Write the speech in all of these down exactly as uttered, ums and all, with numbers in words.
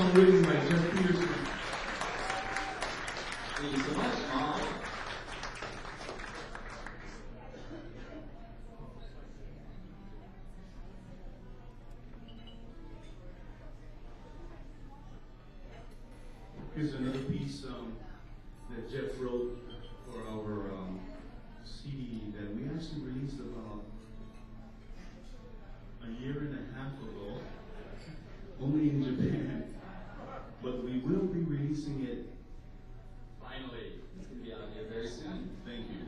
song written by Jeff Peterson. Thank you so much, Mom. Here's another piece um, that Jeff wrote for our um, C D that we actually released about a year and a half ago, only in Japan. But we will be releasing it. Finally, it's going to be out here very soon. Thank you.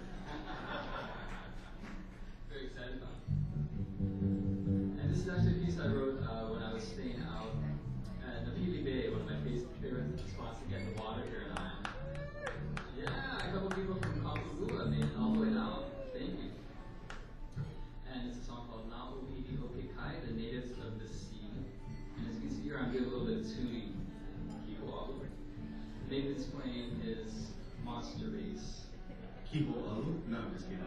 Very excited about it. And this is actually a piece I wrote uh, when I was staying out at the Napili Bay, one of my favorite spots to get in the water here in Ireland. Yeah, a couple people from Kampagula made it all the way down. Thank you. And it's a song called Nau'uhiti Hokikai, the natives of the sea. And as you can see here, I'm doing a little bit of tuning. The name of this playing is Monster Race. Kiho Alu? No, I'm just kidding.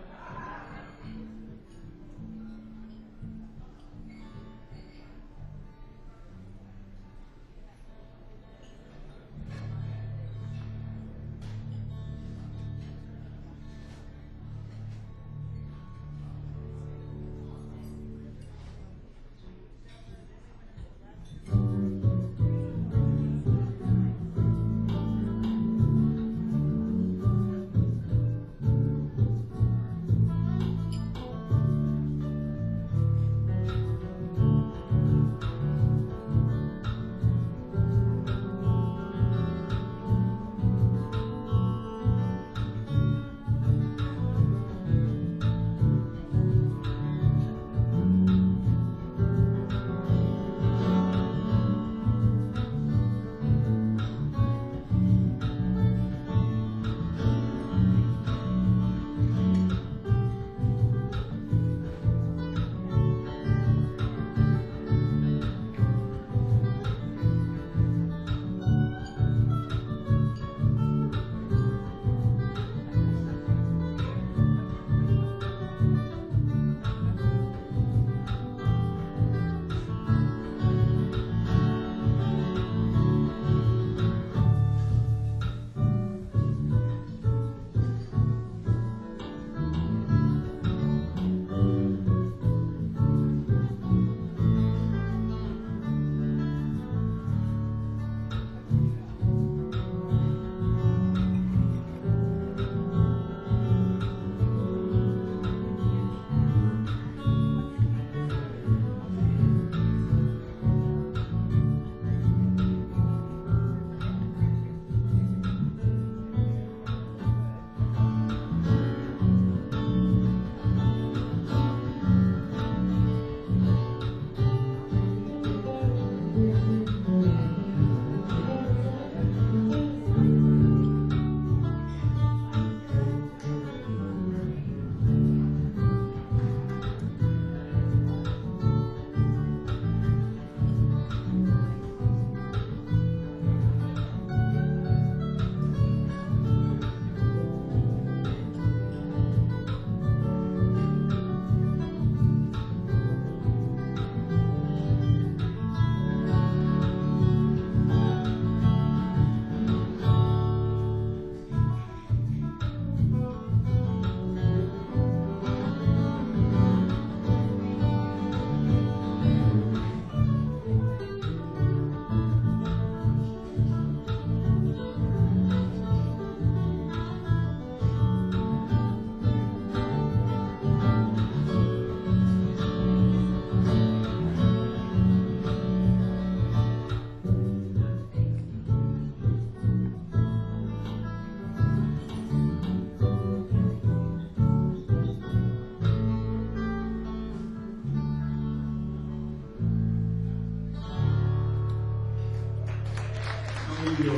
Thank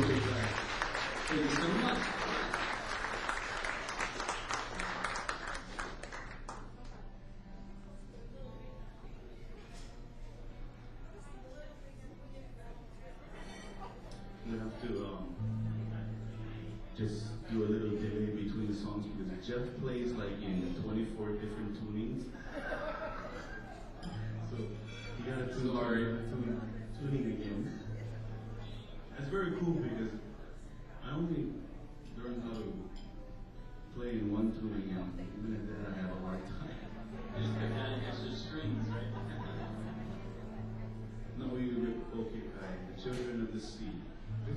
you so much. We have to um, just do a little delay between the songs because Jeff plays like in twenty-four different tunings. So you gotta tune, tune, tuning again.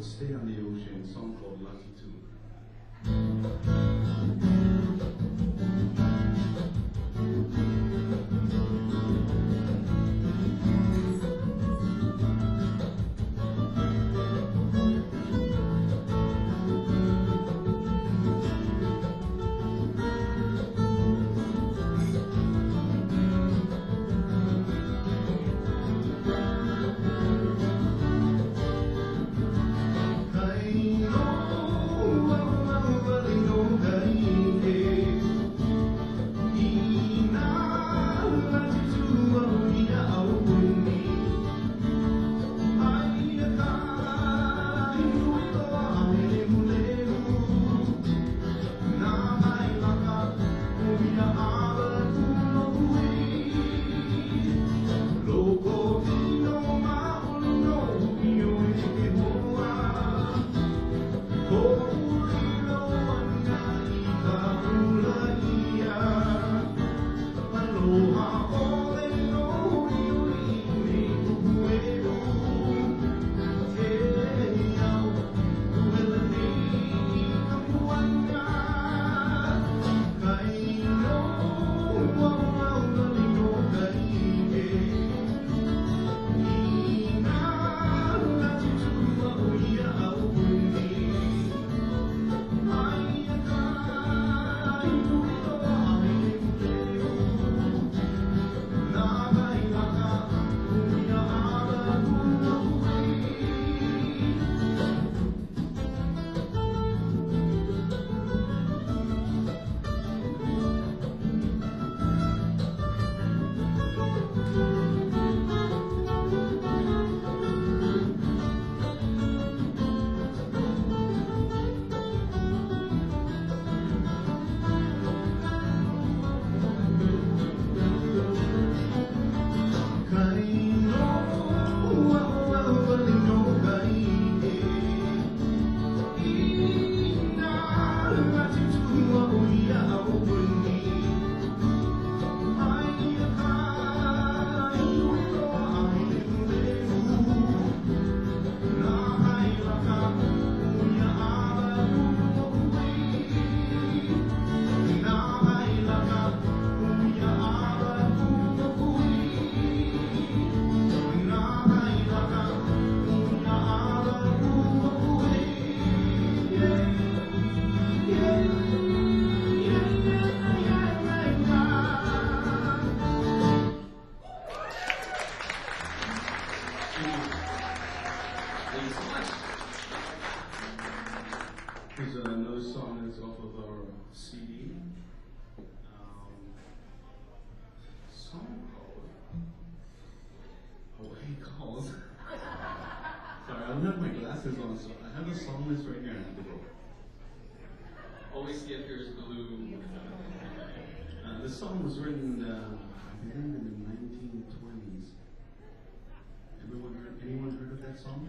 Stay on the Ocean, a song called Lucky Two. Here's another song that's off of our C D. Um, song called Away Calls. Sorry, I don't have my glasses on, so I have a song list right here. I have to go. Always Get Yours Blue. Uh, this song was written, uh, I believe, in the nineteen twenties. Everyone heard, anyone heard of that song?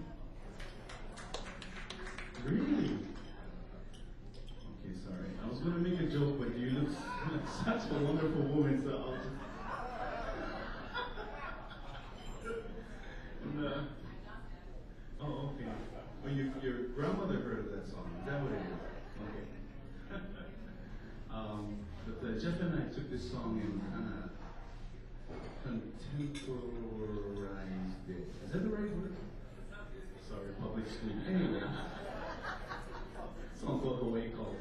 Really? Okay, sorry. I was going to make a joke, but you look like such a wonderful woman, so I'll just... and, uh, oh, okay. Well, you, your grandmother heard of that song. Is that what it is? Okay. um, but uh, Jeff and I took this song and kind of contemporized it. Is that the right word? Sorry, public school. Anyway. Song called Away Calls.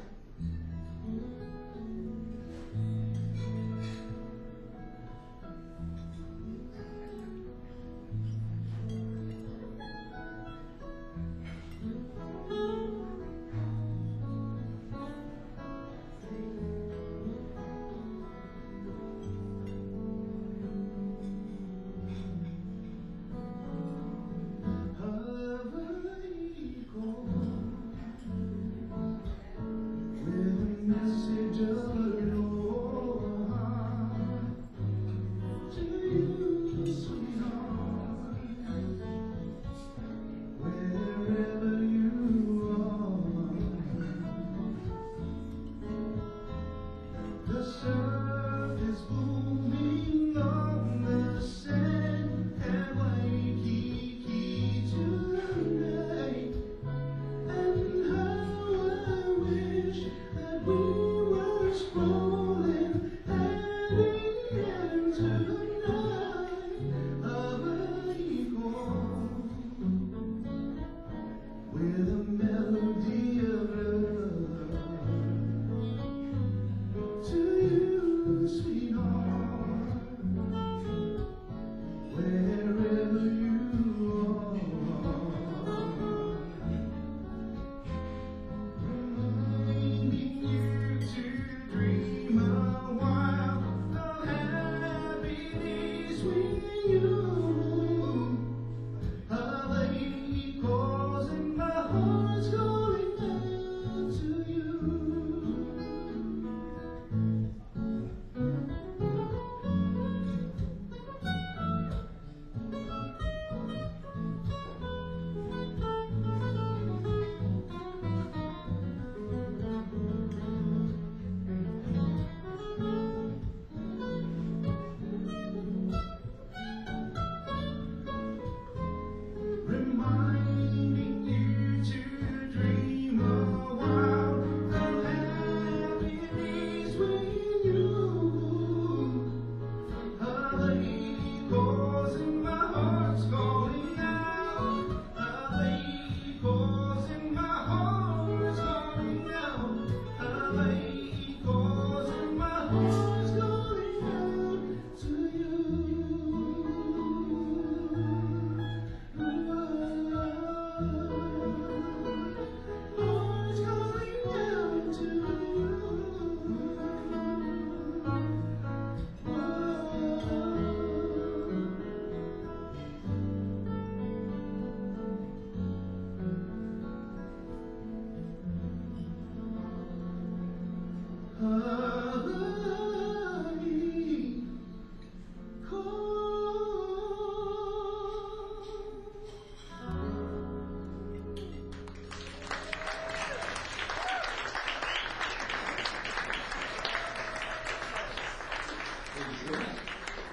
Thank you so much.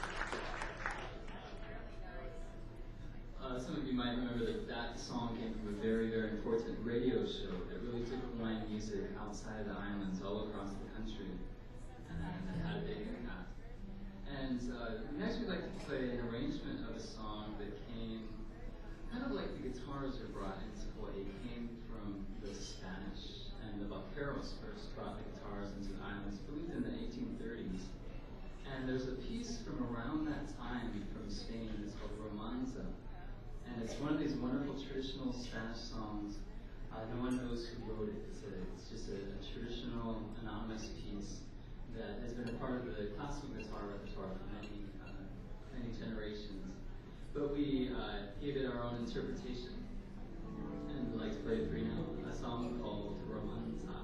Uh, some of you might remember that that song came from a very, very important radio show that really took Hawaiian music outside the islands, all across the country, and it had a big impact. And uh, next we'd like to play an arrangement of a song that came, kind of like the guitars are brought into Hawaii, came from the Spanish, and the vaqueros first brought the guitars into the islands, I believe in the eighteen thirties. And there's a piece from around that time from Spain that's called Romanza. And it's one of these wonderful traditional Spanish songs. Uh, no one knows who wrote it. It's, a, it's just a, a traditional, anonymous piece that has been a part of the classical guitar repertoire for many, uh, many generations. But we uh, gave it our own interpretation. And we'd like to play it for you now, a song called Romanza.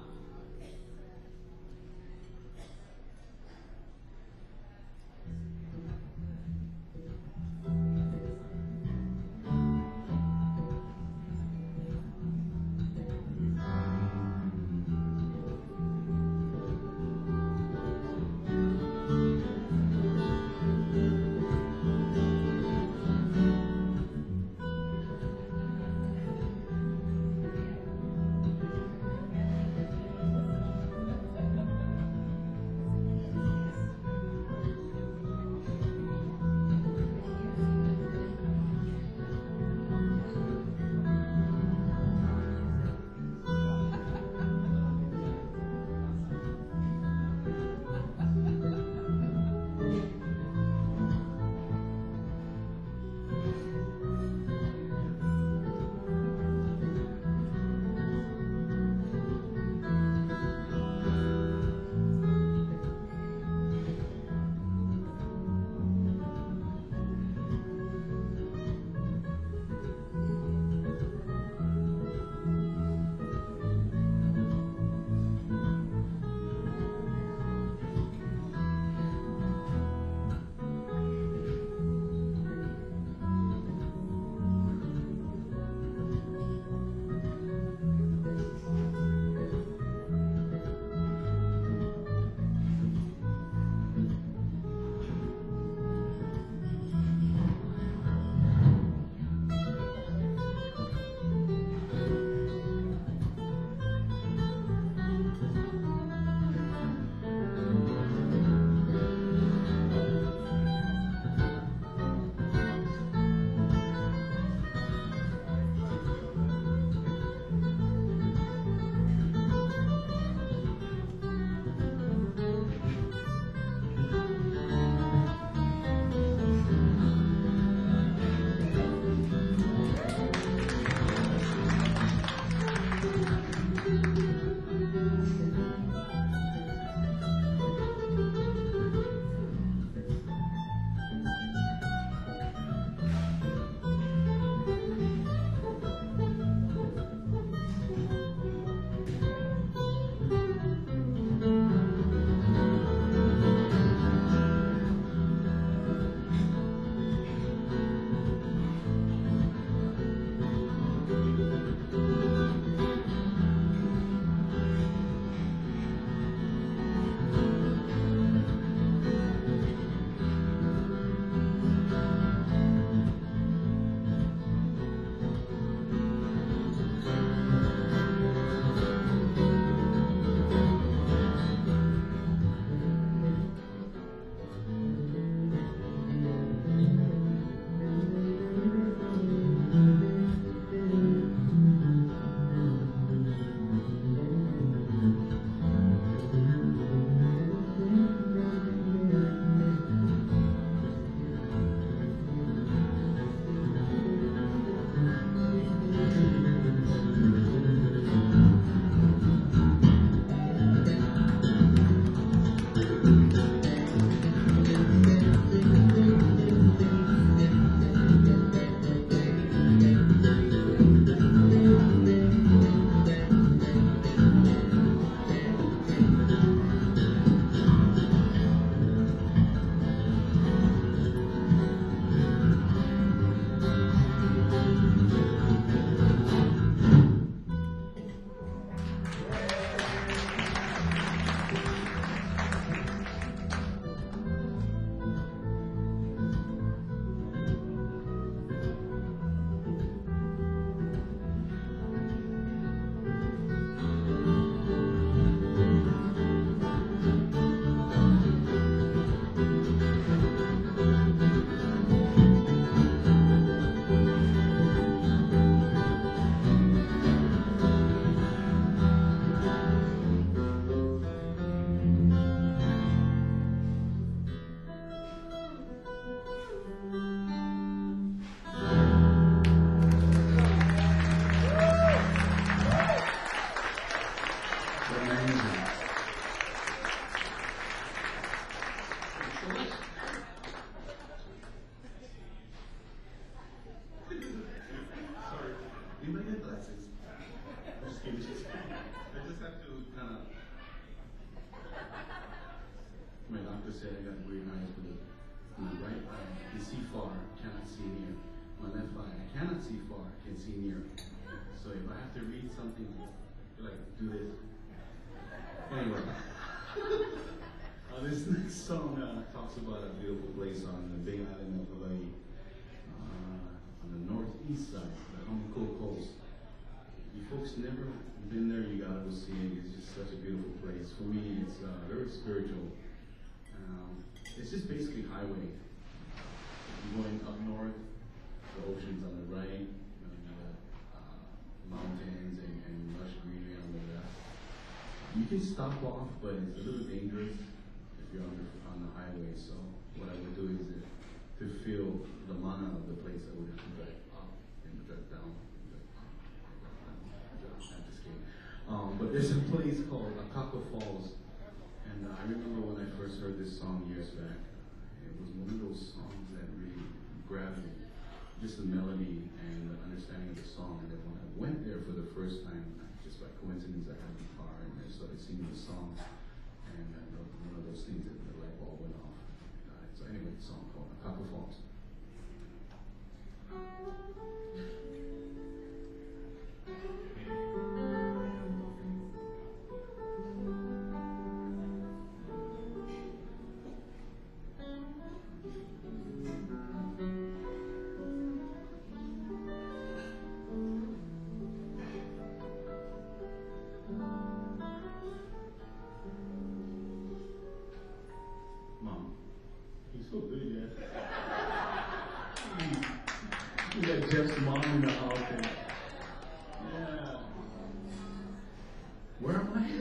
right eye can see far, cannot see near. My left eye, I cannot see far, can see near. So if I have to read something, like do this. Anyway, uh, this next song uh, talks about a beautiful place on the big island of Hawaii, uh, on the northeast side, the Hamakua Coast. You folks never been there, you gotta go see it. It's just such a beautiful place. For me, it's uh, very spiritual. Um, it's just basically highway. You're going up north, the ocean's on the right, you know, you got uh, mountains and, and lush greenery on the left. You can stop off, but it's a little dangerous if you're on the, on the highway. So what I would do is uh, to feel the mana of the place, I would have to drive up and drive down. I'm just kidding. Um, but there's a place called Akaka Falls, and uh, I remember when I first heard this song years back. It was one of those songs that really grabbed me, just the melody and the understanding of the song. And then when I went there for the first time, just by coincidence, I had the car and I started singing the song, and uh, one of those things that the light bulb went off. Uh, so anyway, the song called Akaka Falls. Mom, he's so good, yeah. We got Jeff's mom in the house. And, yeah. Where am I?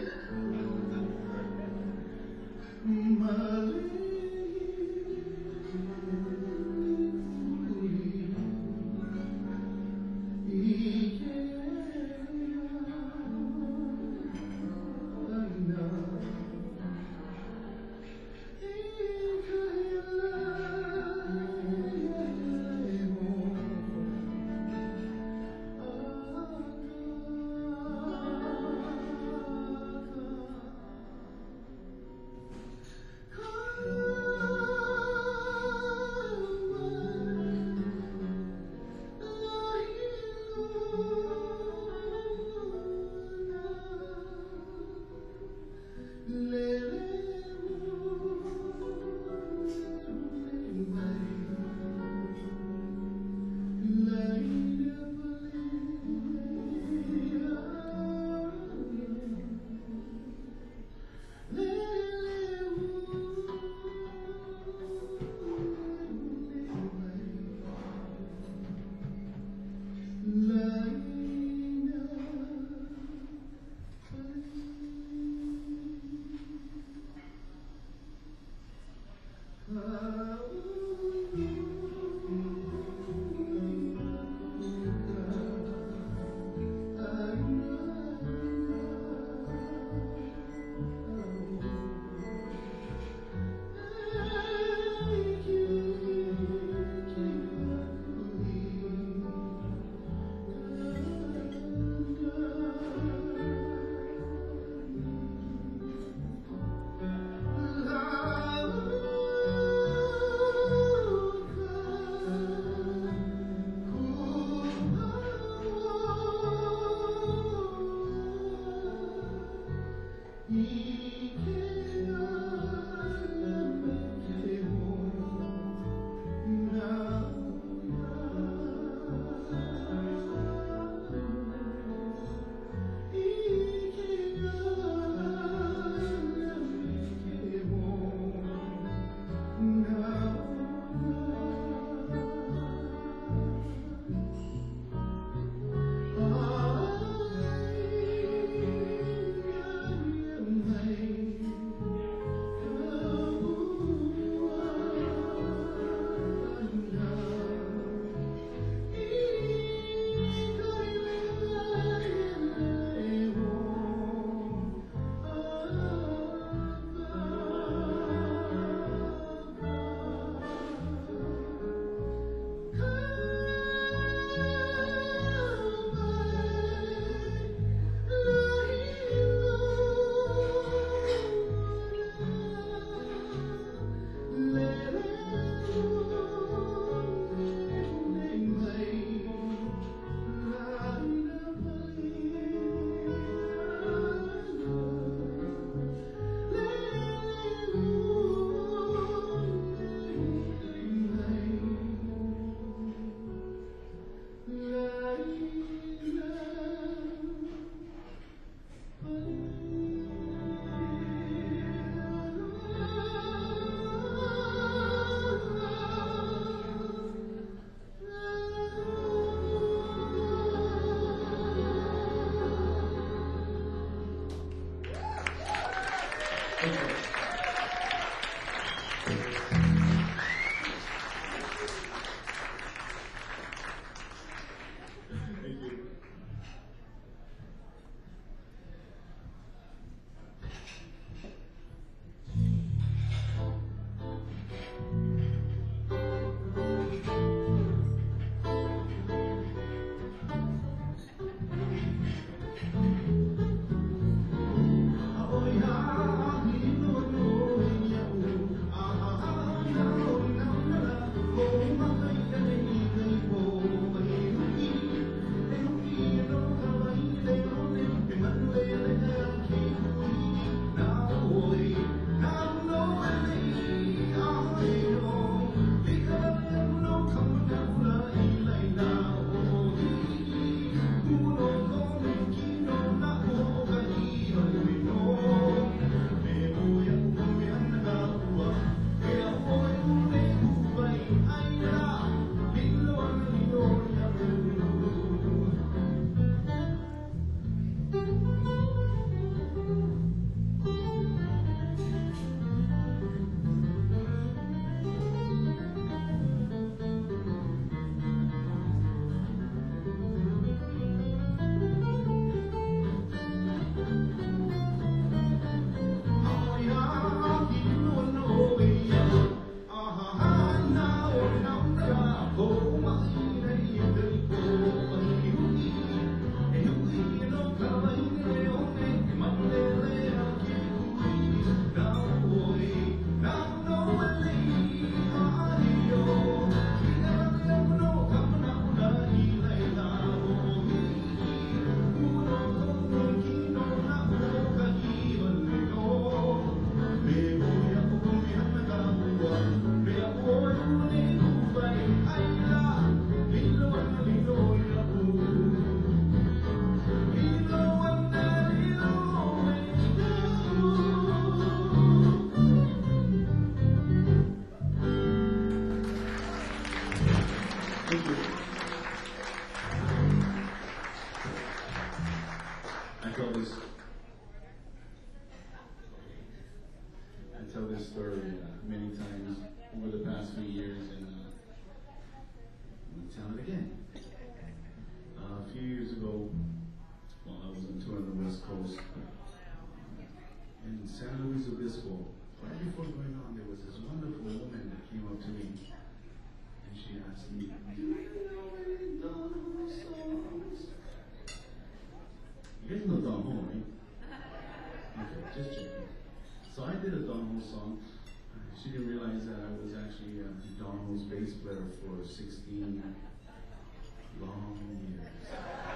asked me, do you know any Don Ho songs? You guys know Don Ho, right? Okay, just checking. So I did a Don Ho song. She didn't realize that I was actually uh, Don Ho's bass player for sixteen long years.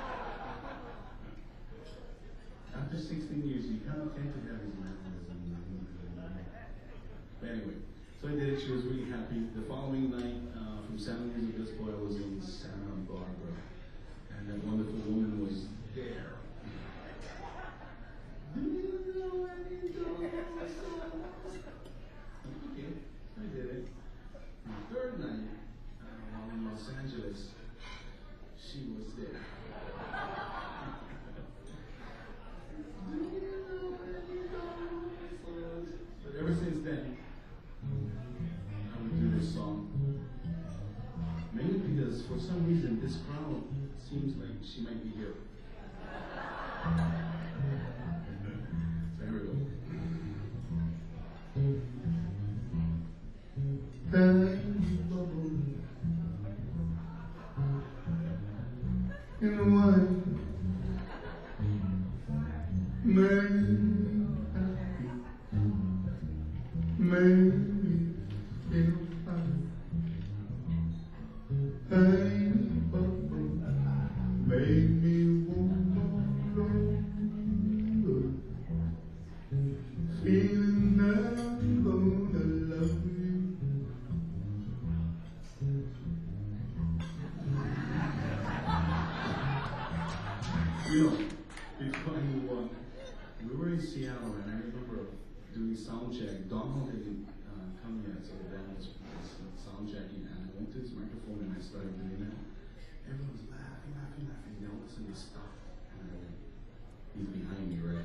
After sixteen years, you kind of tend to have his mannerism. But anyway, so I did it. She was really happy. The following night, uh, from seven years of this boy, I was in Santa Barbara, and that wonderful woman was there. Do you know any Don Ho songs? Okay, I did it. And the third night, uh, while in Los Angeles, she was there. But ever since then, I would do this song. Mainly because for some reason this crowd seems like she might be here. So here we go. In the wine, Mary, Mary, feel fine. Hey, made me want more, feeling that I'm gonna love you. You know, before I move on, we were in Seattle, and I remember doing sound check. Donald didn't uh, come yet, so the band was sound checking, and I went to his microphone and I started doing that. Everyone was laughing, laughing, laughing. Then all of a sudden they stopped, and I went, he's behind me, right?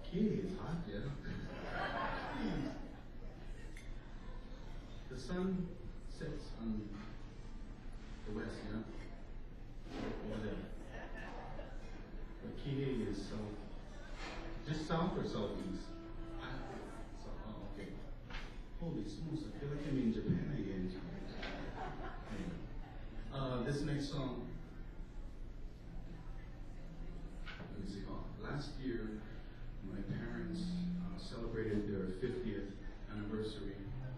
Kitty is hot, yeah. The sun sets on the west, yeah? Over there. But Kitty is south. Just south or southeast? Ah, so, oh, okay. Holy smokes, I feel like I'm in Japan again. Anyway. Uh, this next song, let me see, oh, last year, my parents uh, celebrated their fiftieth anniversary.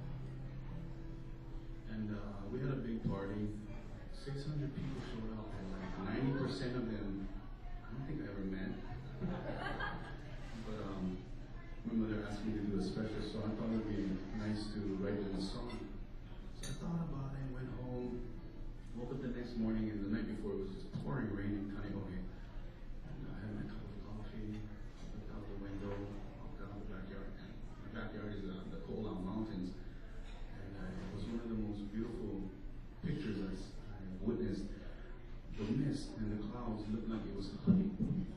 And uh, we had a big party. six hundred people showed up, and like ninety percent of them, I don't think I ever met. But um, my mother asked me to do a special, so I thought it would be nice to write them a song. So I thought about it, went home, woke up the next morning, and the night before it was just pouring rain in Kaneohe. And I had my cup of coffee, looked out the window, walked out the backyard, and my backyard is uh, the Ko'olau Mountains. And uh, it was one of the most beautiful pictures I, I witnessed. The mist and the clouds looked like it was hugging.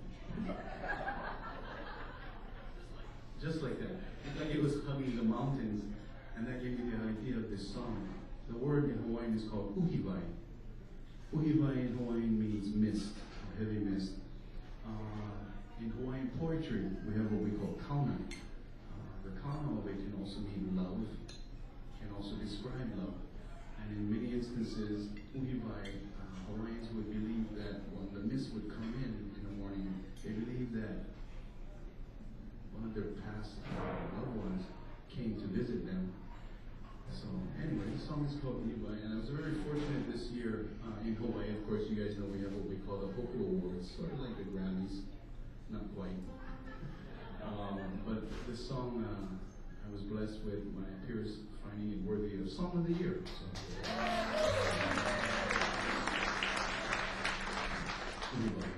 Just like that. Looked like it was hugging the mountains, and that gave me the idea of this song. The word in Hawaiian is called uhiwai. Uhiwai in Hawaiian means mist, heavy mist. Uh, in Hawaiian poetry, we have what we call kauna. Uh, the kauna of it can also mean love, can also describe love. And in many instances, uhiwai, uh, Hawaiians would believe that when the mist would come in in the morning, they believed that one of their past uh, loved ones came to visit them. So anyway, this song is called Uhiwai, and I was very fortunate this year uh, in Hawaii. Of course, you guys know we have what we call the Hoku Awards, sort of like the Grammys, not quite. Um, but this song, uh, I was blessed with my peers finding it worthy of Song of the Year. So. Uhiwai.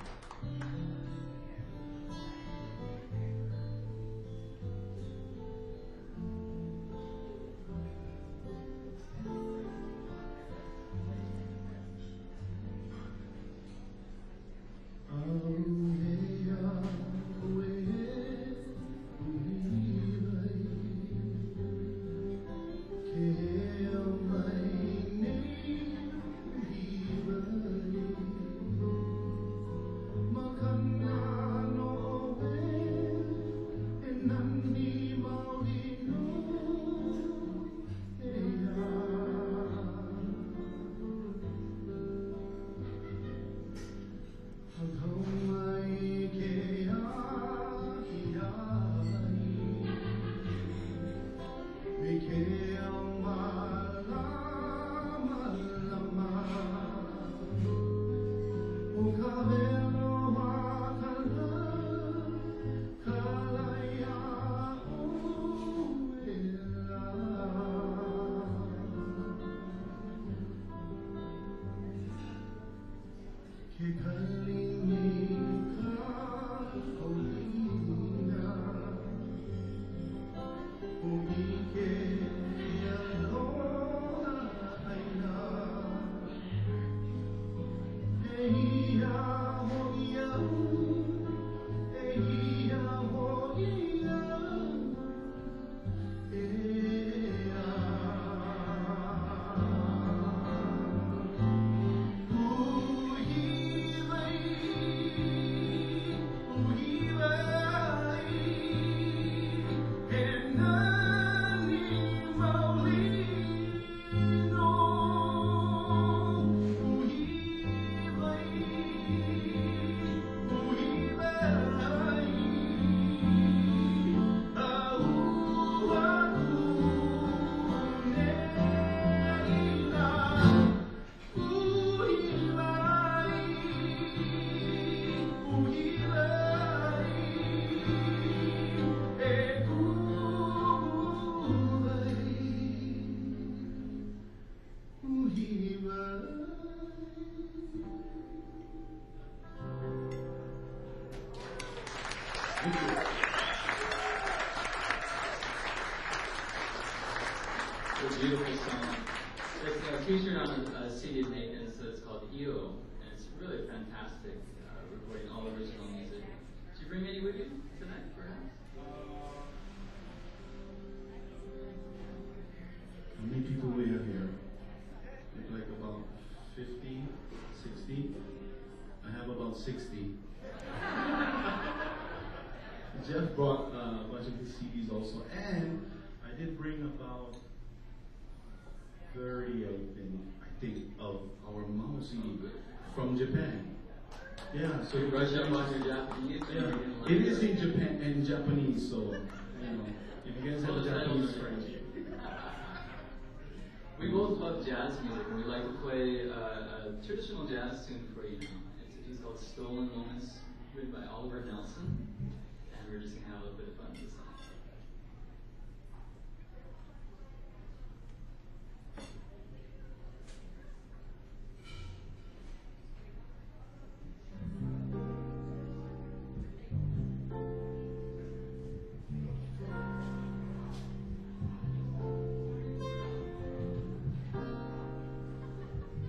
It's a beautiful song. It's uh, featured on a, a C D of Nathan's, so it's called Io, and it's really fantastic, uh, recording all original music. Did you bring any with you tonight, perhaps? Jeff brought uh, a bunch of his C Ds also, and I did bring about thirty, I think, I think of our Mao C D from Japan. Yeah, so You brush up on your Japanese. or yeah, you didn't like it is in Japan and Japanese, so you know, if you guys have a Well, Japanese that'll- friend. We both love jazz music, and we like to play uh, a traditional jazz tune for you now. It's a piece called Stolen Moments, written by Oliver Nelson, and we're just going to have a little bit of fun with this song.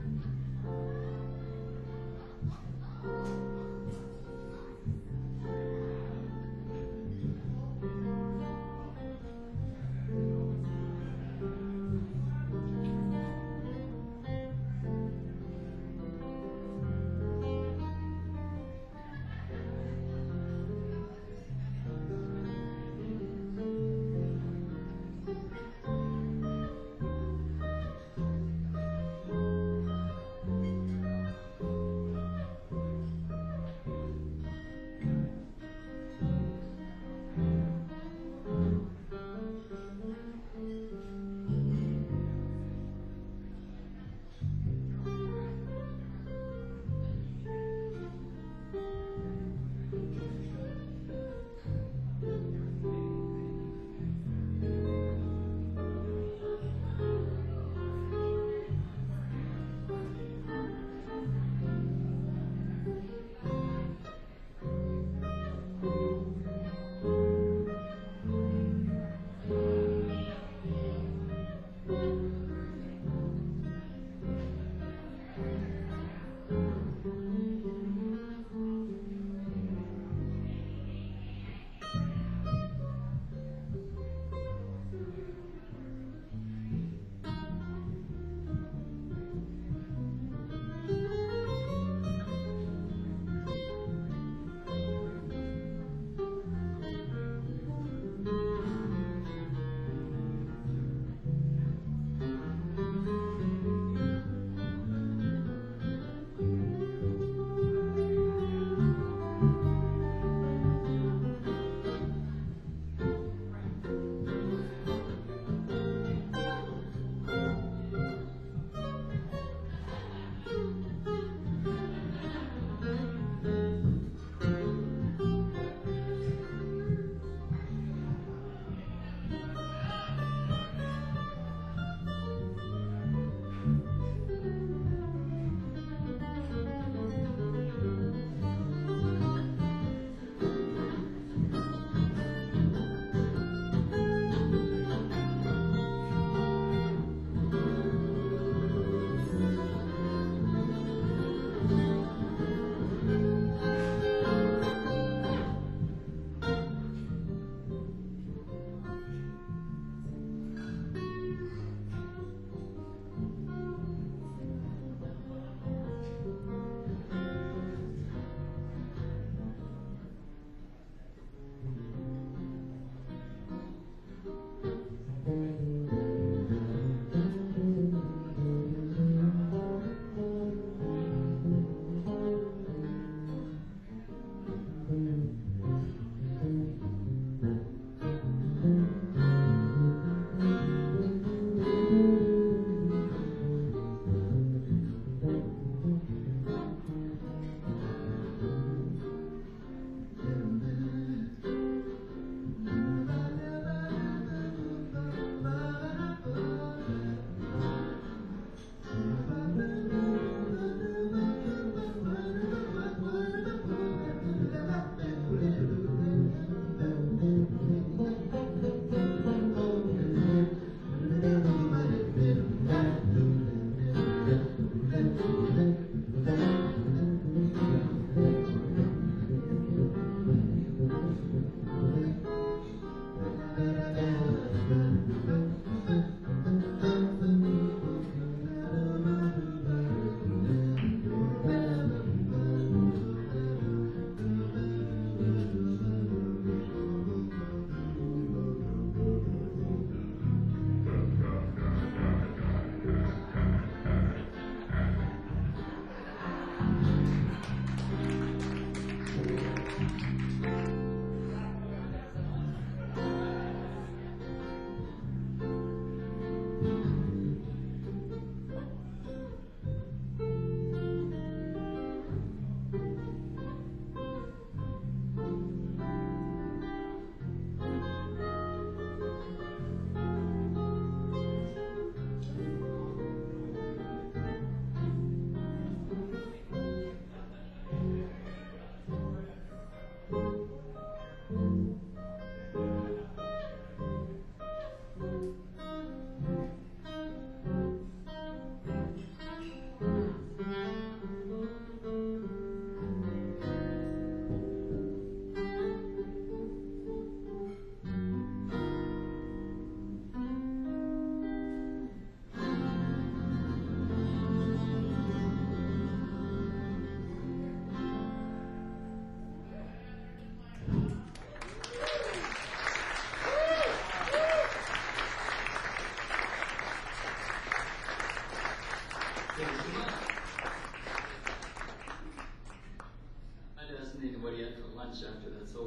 Thank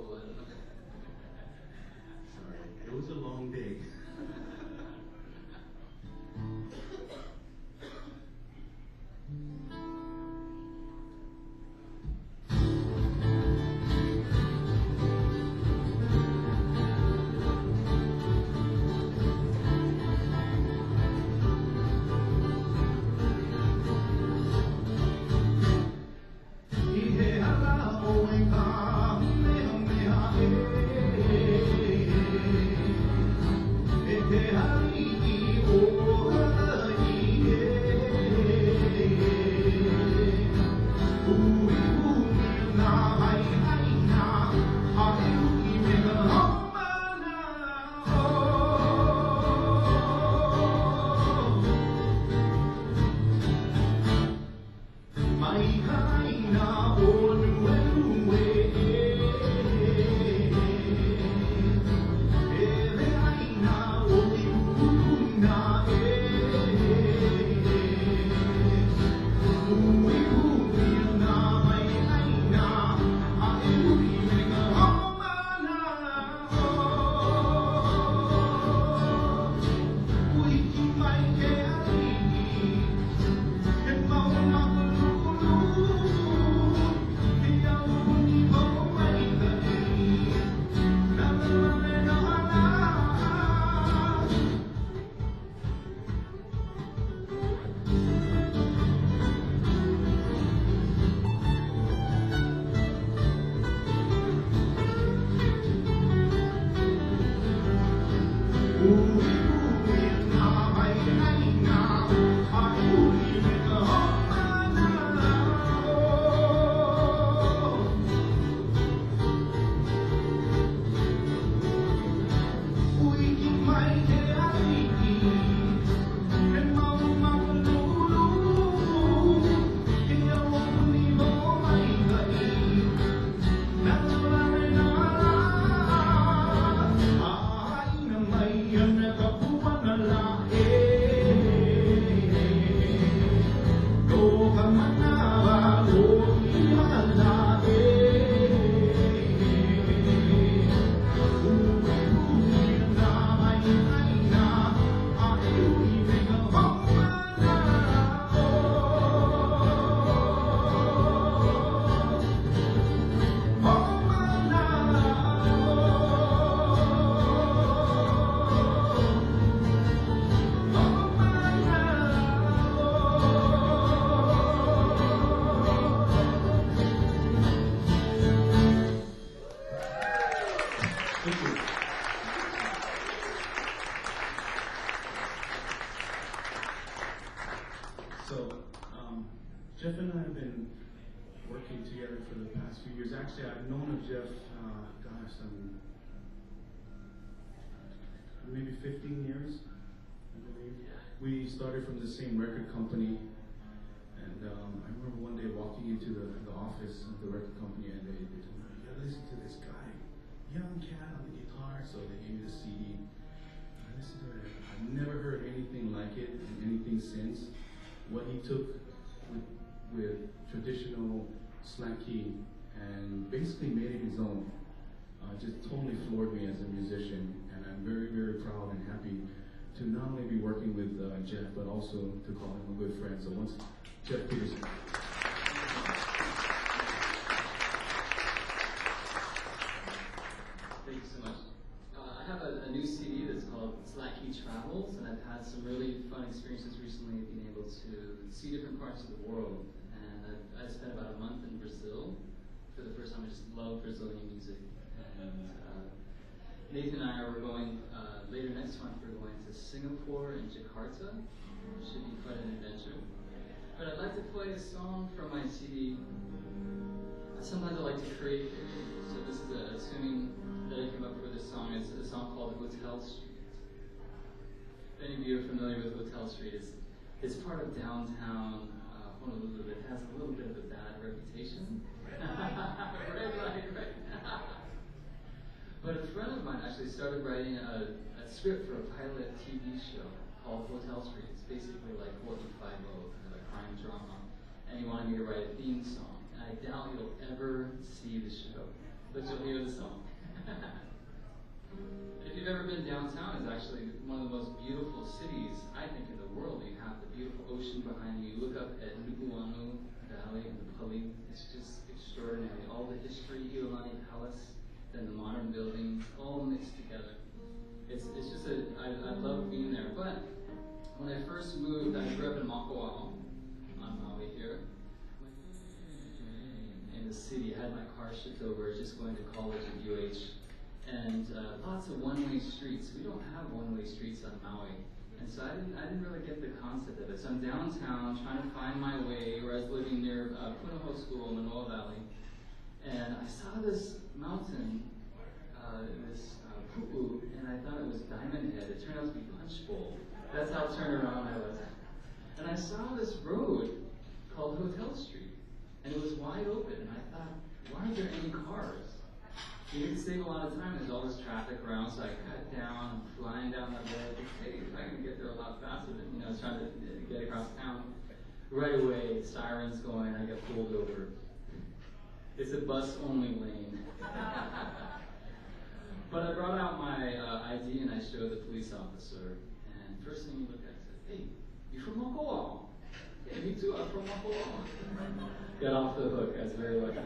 Poland. Sorry, it was a long day. So, um, Jeff and I have been working together for the past few years. Actually, I've known of Jeff, uh, gosh, some maybe fifteen years, I believe. We started from the same record company, and um, I remember one day walking into the, the office of the record company, and they, they told me, "You gotta listen to this guy, young cat on the guitar." So they gave me the C D. I listened to it. I've never heard anything like it and anything since. What he took with, with traditional slack key and basically made it his own, uh, just totally floored me as a musician, and I'm very, very proud and happy to not only be working with uh, Jeff, but also to call him a good friend. So once, Jeff Peterson. Thank you so much. Uh, I have a, a new C D that's called Slack Key Travels, and I've had some really fun experiences recently being able to see different parts of the world. And I've, I spent about a month in Brazil for the first time. I just love Brazilian music. And uh, Nathan and I are going, uh, later next month, we're going to Singapore and Jakarta. It should be quite an adventure. But I'd like to play a song from my C D. Sometimes I like to create, so this is a, a tuning that I came up for this song. It's a song called Hotel Street. If any of you are familiar with Hotel Street, it's, it's part of downtown uh, Honolulu that has a little bit of a bad reputation. right, right, right. But a friend of mine actually started writing a, a script for a pilot T V show called Hotel Street. It's basically like Hawaii Five-O, kind of a crime drama. And he wanted me to write a theme song. And I doubt you'll ever see the show. but you'll hear the song. If you've ever been downtown, it's actually one of the most beautiful cities, I think, in the world. You have the beautiful ocean behind you. You look up at Nuku'anu Valley and the Pali. It's just extraordinary. All the history, Iolani Palace, then the modern buildings, all mixed together. It's, it's just a, I, I love being there. But when I first moved, I grew up in Makawao, on Maui here. In the city, I had my car shipped over, just going to college at U H. And uh, lots of one-way streets. We don't have one-way streets on Maui. And so I didn't, I didn't really get the concept of it. So I'm downtown trying to find my way, where I was living near uh, Punahou School, Manoa Valley. And I saw this mountain, uh, this uh, pu'u, and I thought it was Diamond Head. It turned out to be Punch Bowl. That's how turned around I was. And I saw this road called Hotel Street. And it was wide open. And I thought, why aren't there any cars? You can save a lot of time. There's all this traffic around, so I cut down, I'm flying down the road. Hey, I can get there a lot faster than, you know, trying to get across town. Right away, sirens going, I get pulled over. It's a bus-only lane. But I brought out my uh, I D and I showed the police officer. And first thing he looked at, I said, hey, you from Makawao? Yeah, me too, I'm from Makawao. Got off the hook, I was very lucky.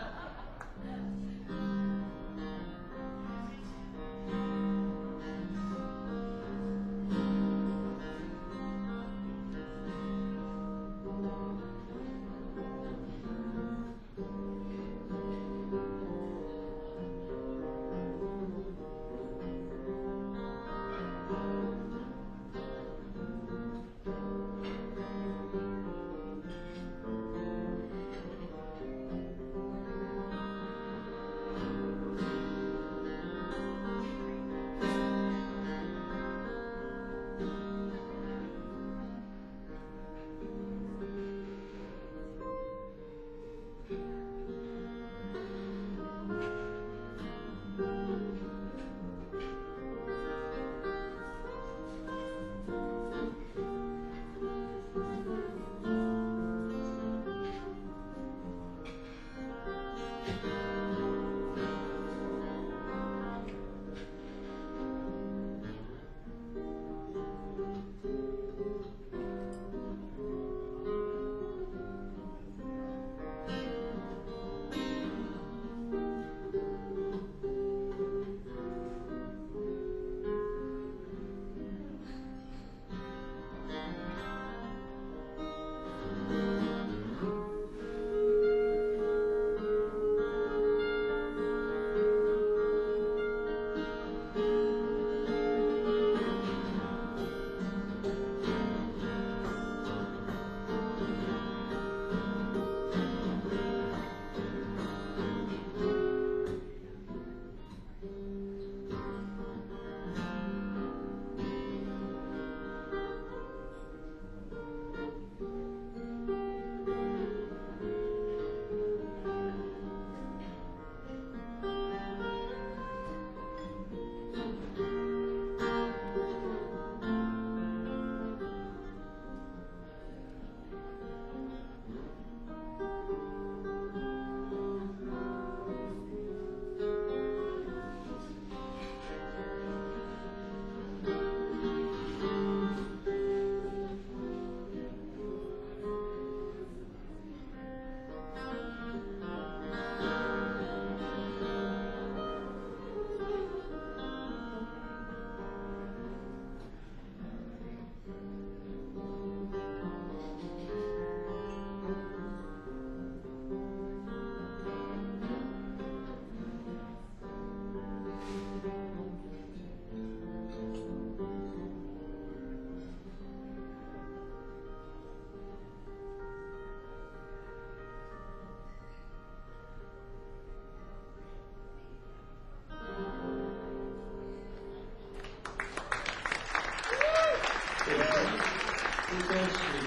Hotel Street.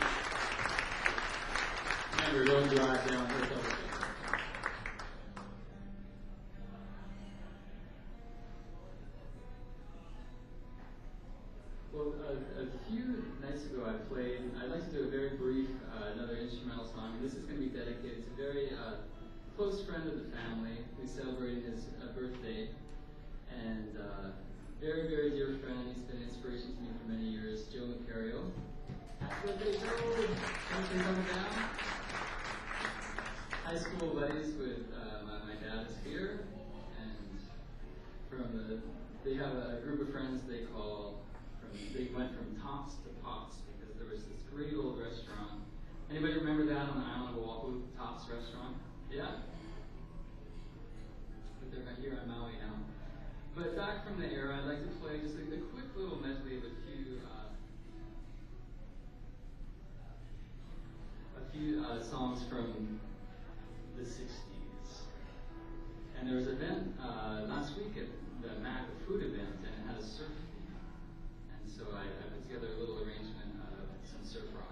Remember, don't drive down Hotel Street. Well, a, a few nights ago I played, I'd like to do a very brief, uh, another instrumental song, and this is going to be dedicated to a very uh, close friend of the family, we celebrated his uh, birthday, and uh, very, very dear friend. He's been an inspiration to me for many years, Joe Macario. Happy birthday, Joe! Thanks for coming down. High school buddies with uh, my, my dad is here, and from the, they have a group of friends they call, from, they went from Tops to Pops, because there was this great old restaurant. Anybody remember that on the island of Oahu, Tops restaurant? Yeah? But they're right here on Maui now. But back from the era, I'd like to play just a, a quick little medley of a few uh, a few uh, songs from the sixties. And there was an event uh, last week at the M A C, a food event, and it had a surf theme. And so I, I put together a little arrangement of some surf rock.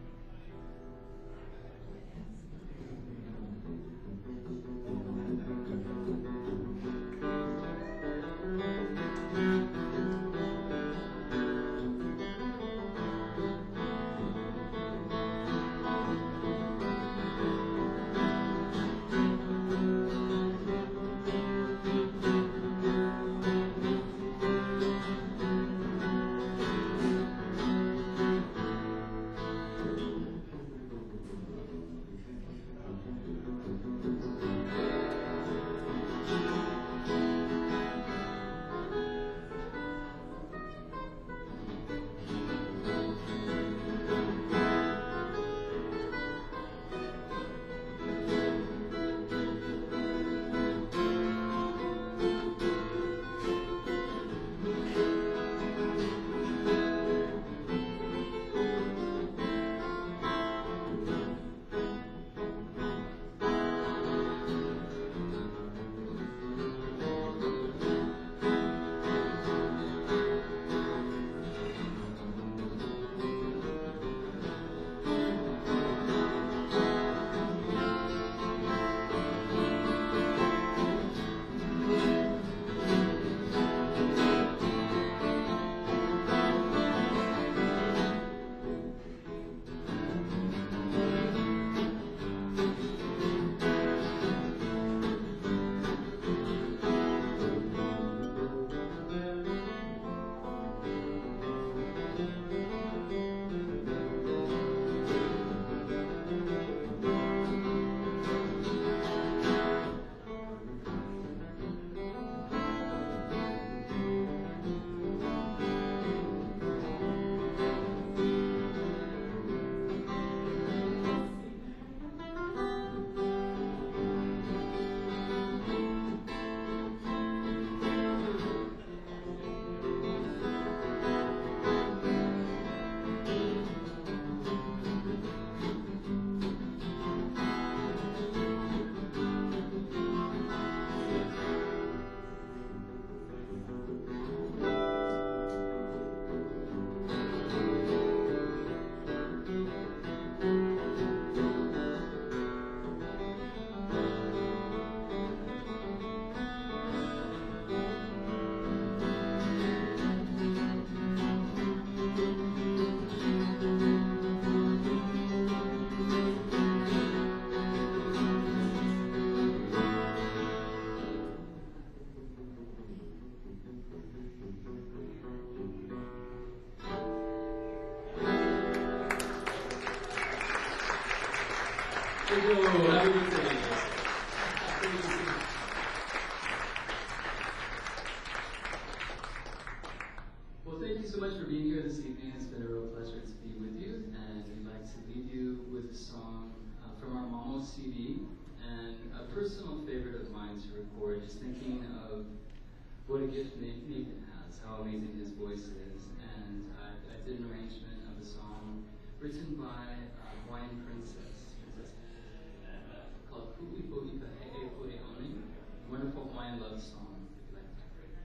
Hello, happy birthday. Well, thank you so much for being here this evening. It's been a real pleasure to be with you, and we'd like to leave you with a song uh, from our Mamo C D, and a personal favorite of mine to record, just thinking of what a gift Nathan has, how amazing his voice is. And I, I did an arrangement of a song written by uh, Hawaiian Princess, Princess uh, called Ku'ipo Ika He'e Puri Oni, a wonderful Hawaiian love song. If you'd like to hear it.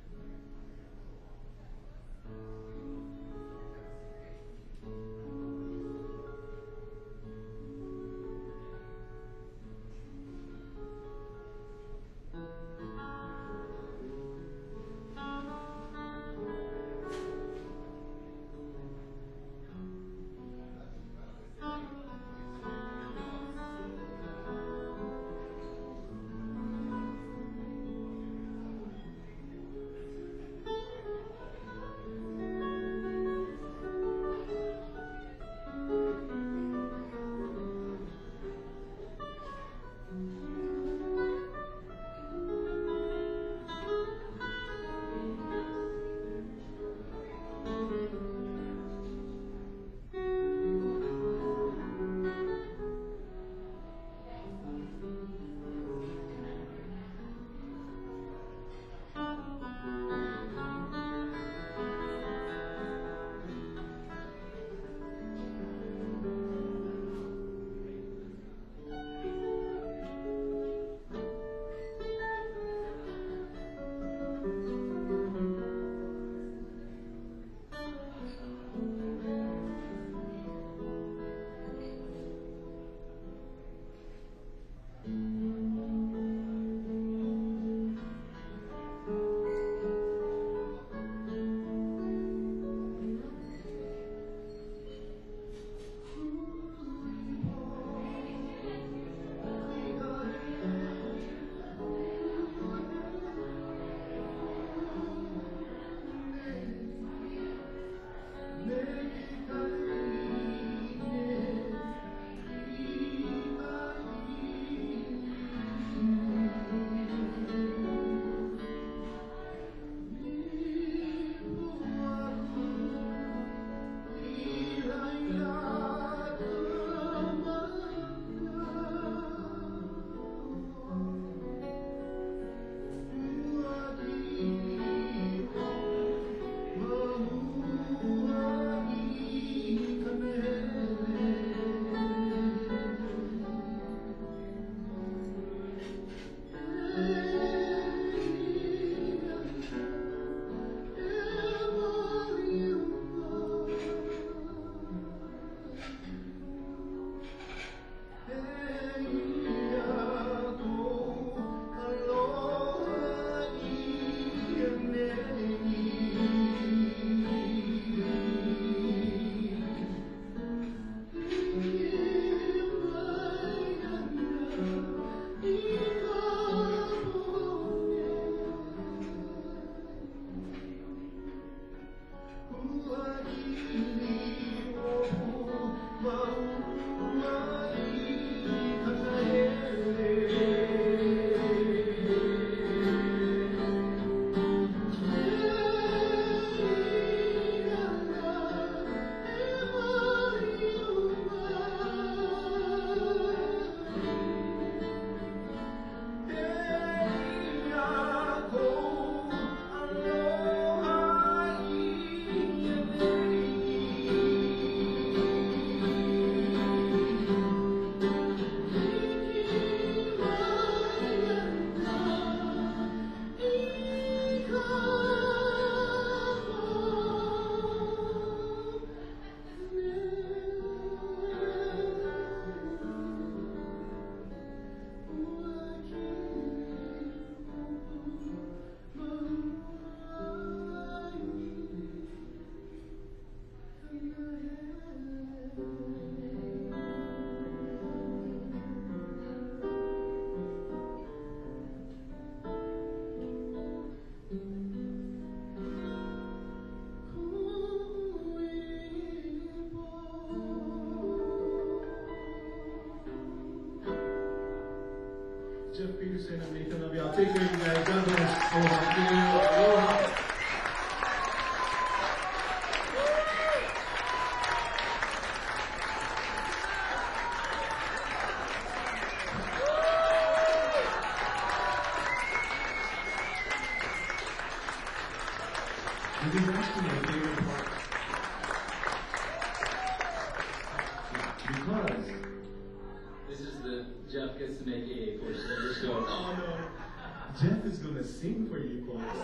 you, Saint Nathan. Love you. I'll take care of you guys. God bless. Aloha. Aloha. This is actually my favorite part. Because This is the Jeff gets to make a portion of the show. oh no, Jeff is gonna sing for you folks.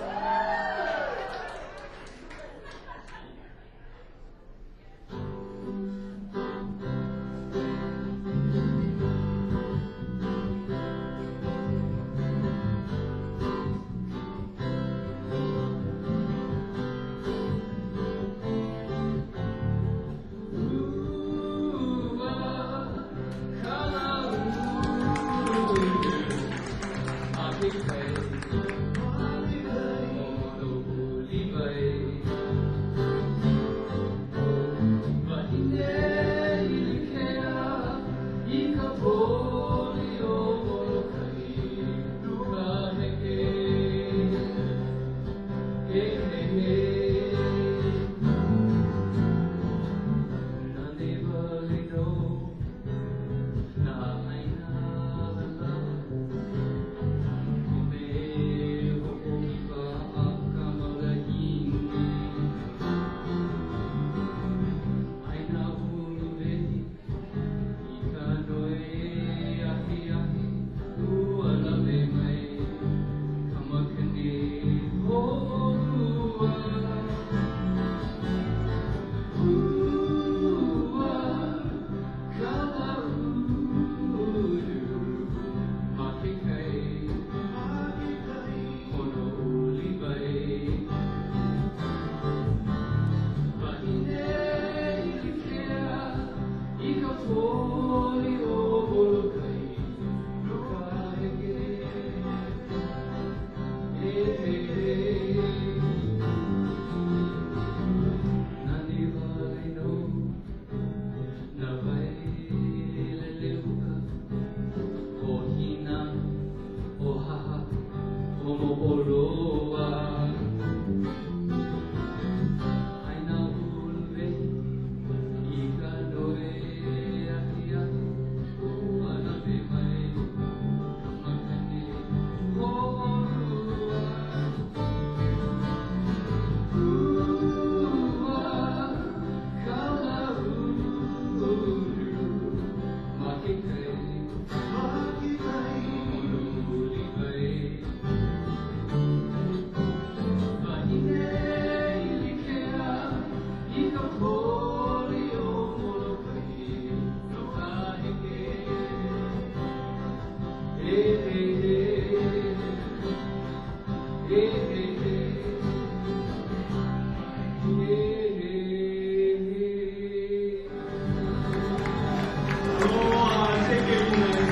Oh, take care, you guys.